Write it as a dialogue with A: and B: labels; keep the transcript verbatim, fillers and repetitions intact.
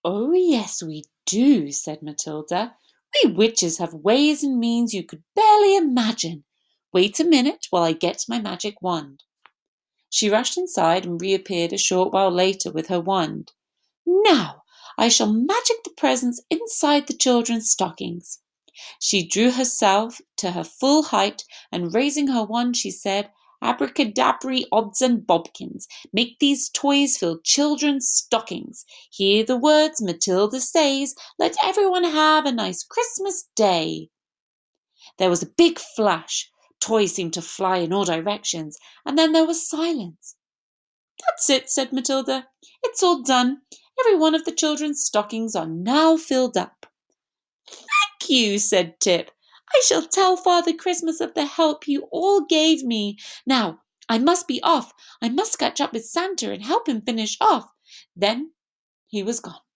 A: "Oh, yes, we do," said Matilda. "We witches have ways and means you could barely imagine. Wait a minute while I get my magic wand." She rushed inside and reappeared a short while later with her wand. "Now I shall magic the presents inside the children's stockings." She drew herself to her full height, and raising her wand, she said, "Abracadabry odds and bodkins, make these toys fill children's stockings. Hear the words Matilda says, let everyone have a nice Christmas day." There was a big flash. Toys seemed to fly in all directions, and then there was silence. "That's it," said Matilda. "It's all done. Every one of the children's stockings are now filled up." "Thank you," said Tip. "I shall tell Father Christmas of the help you all gave me. Now I must be off. I must catch up with Santa and help him finish off." Then he was gone.